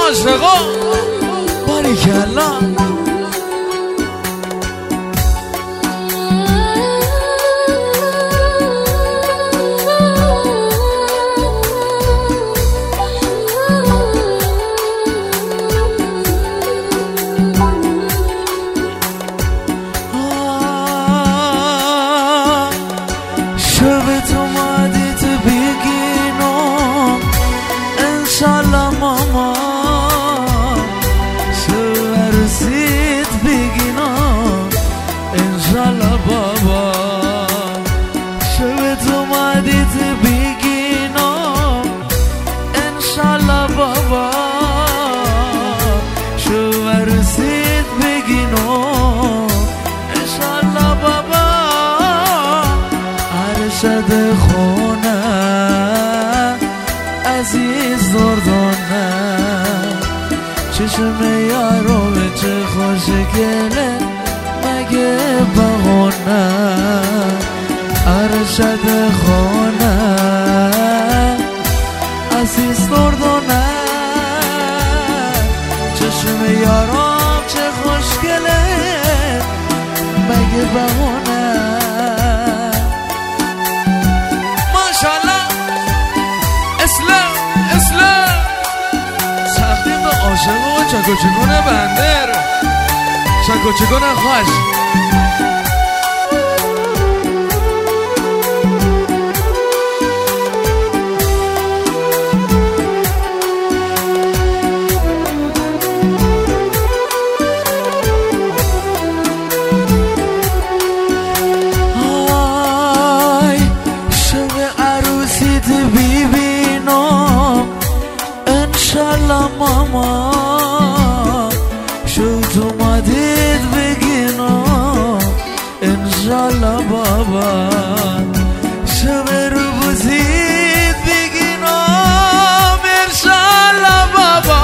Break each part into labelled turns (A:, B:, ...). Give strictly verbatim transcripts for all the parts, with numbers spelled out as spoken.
A: عاشقا باریکلا.
B: شبت اومدید بگینم انشالله ماما، شب رسید بگینم انشالله بابا. شبت اومدید بگینم انشالله بابا، شب رسید بگینم انشالله بابا. ارشد خونه عزیز دردانه، چشم یارو چه خوشگله مگه بهونه. ارشد خونه عزیز دردانه، چشم یارو چه خوشگله مگه بهونه.
A: ماشالله اسلام اسلام سختی به عاشق و چکو چکونه بندر چکو چکونه خوش.
B: انشالله ماما شد اومدید بگینم انشالله بابا. شب رو بزید بگینم انشالله بابا،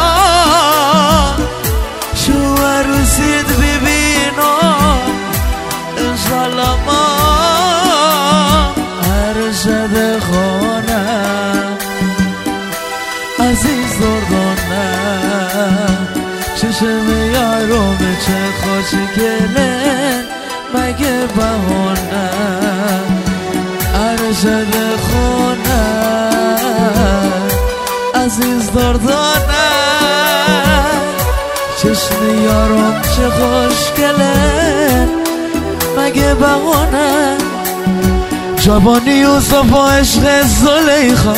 B: شب روزید ببینم انشالله ماما. ارشد خانه عزیز دردانه، چشم یارم چه خوشگله مگه بهونه. ارشد خونه عزیز دردانه، چشم یارم چه خوشگله مگه بهونه. جوانی یوسف و عشق زلیخا،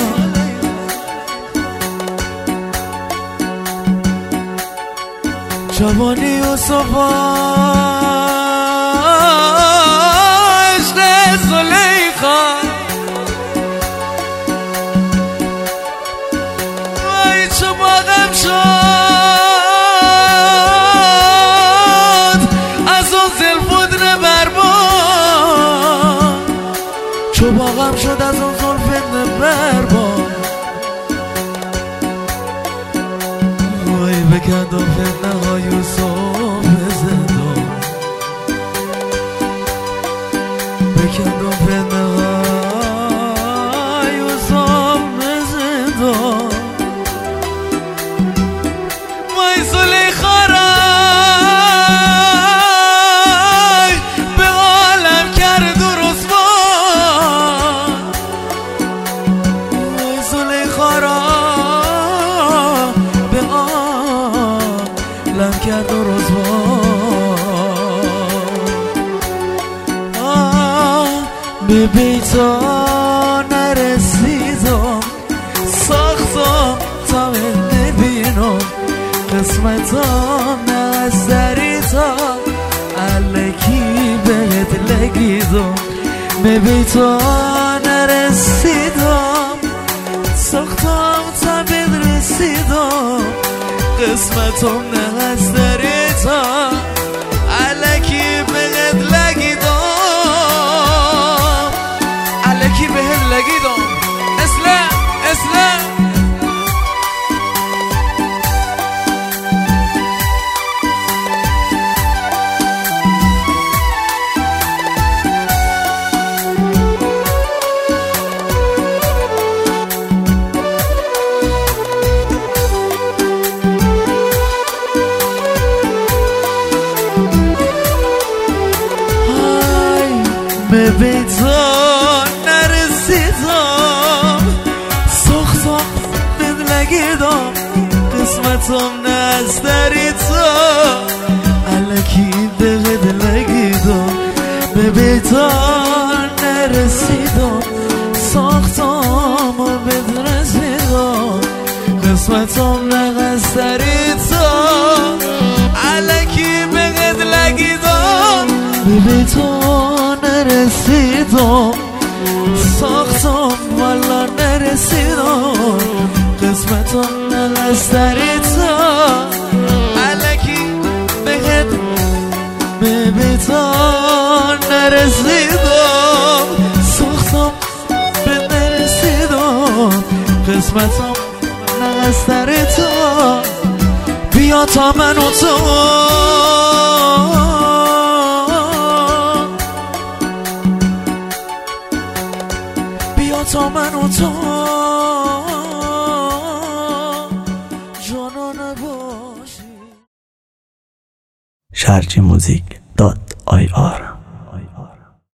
B: جوانی یوسف و عشق زلیخا. وای چه باغم شد از اون زلفودن بربان، چه باغم شد از اون زلفودن بربان. وای بکندم فتنه ها یوسف زندان، بکندم فتنه ها یوسف زندان. وای زلیخا رای به عالم کرد و رسوان. وای زلیخا رای به عالم کرد و رسوان. به بیتا نرسیدم ساختم تا ببینم قسمتام نظری تا الکی بهت لگیدم. به بیتا نرسیدم ساختم تا بهت رسیدم قسمتام نظری تا الکی بهت لگیدم. الکی بهت لگیدم. اسلام اسلام به بیتا نرسیدم ساختم بدلگیدم قسمتم نزدری تو علکی دقیقه دلگیدم به بیتا نرسیدم ساختم و بدرسیدم قسمتم نزدری تو علکی بقید لگیدم به بیتا نرسیدم ساختم والا نرسیدم قسمتم نزدری تو علکی بقید به بیتا نرسیدم ساختم به نرسیدم قسمتم نزدری تو بیا تا من و تو بیا تا من و تو جانانه باشی.
C: شرجی موزیک دات آی آر